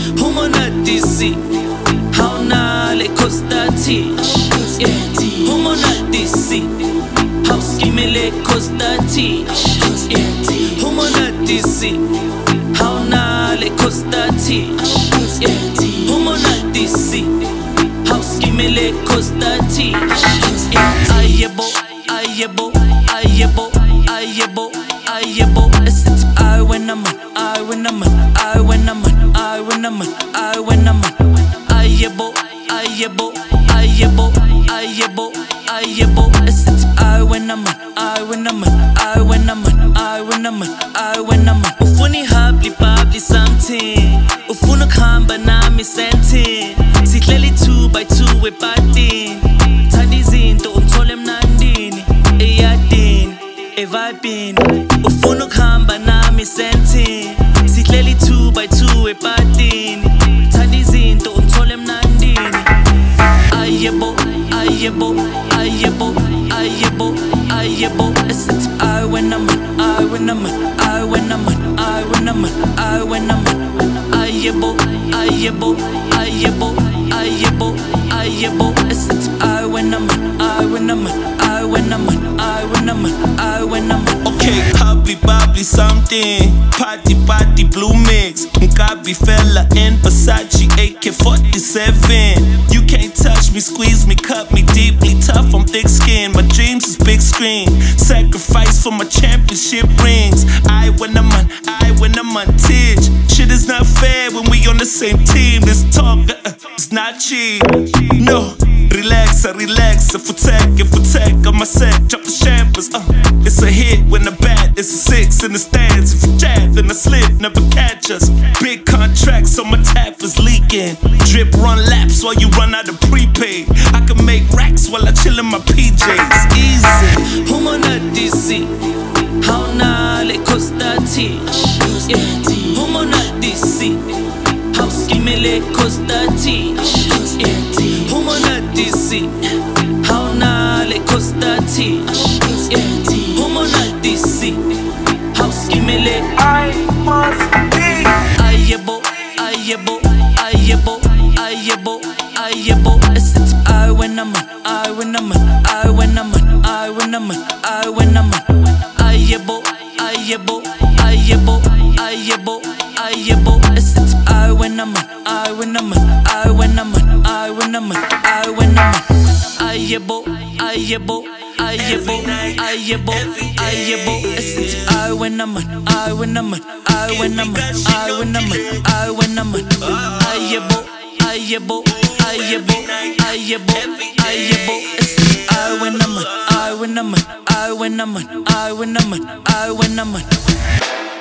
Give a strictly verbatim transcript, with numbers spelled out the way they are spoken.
Humona D C Hauna le Costa Teach Humona D C House gimme le Costa Teach Humona D C Hauna le Costa Teach Humona D C House gimme le Costa Teach Ayebo, ayebo, ayebo, ayebo, ayebo. It's I when I'm I when I'm I when I'm I when I'm I when I'm ayebo, ayebo, ayebo, ayebo, ayebo. It's I when I'm I when I'm I when I'm I when I'm I when I'm ufuni habli babli something ufuna khamba nami sentence sihleli two by two wepatin thanda izinto umthole mnandini eyadini evibini ufuna khamba nami sentence sihleli two by two wepatin thanda izinto umthole mnandini ayebo ayebo ayebo ayebo ayebo it's I when I'm I when I'm I when I'm I when I'm I when I'm ayebo ayebo ayebo ayebo ayebo it's I when I'm I when I'm I when I'm I when I'm I when I'm okay hubby bubbly something party party blue mix Mkabi fella in Versace A K forty-seven you can't touch me squeeze me cut me deeply tough I'm thick skin my dreams is big screen sacrifice for my championship rings I when I'm on I when I'm on Tidge shit is not fair when we on the same team this talk uh, is not cheap no relax I relax if we take if we take on my set drop the champers uh, it's a hit when the bat it's a six in the stands if you jab then I slip never catch us big contracts on my tap is leaking drip run laps while you run out of prepaid I can make racks while I chill in my P Js easy Humona D C Hauna le Costa Teach Humona D C House gimme le Costa Teach Humona D C Hauna le Costa Teach Humona D C House gimme le I must be ayebo ayebo ayebo ayebo ayebo it's I when I'm I when I'm I when I'm I when I'm I when I'm ayebo ayebo ayebo ayebo ayebo it's I when I'm I when I'm I when I'm I when I'm I when I'm ayebo ayebo ayebo ayebo ayebo it's I when I'm I when I'm I when I'm I when I'm I when I'm ayebo ayebo ayebo ayebo ayebo it's I when I'm I when I'm I when I'm I when I'm I when I'm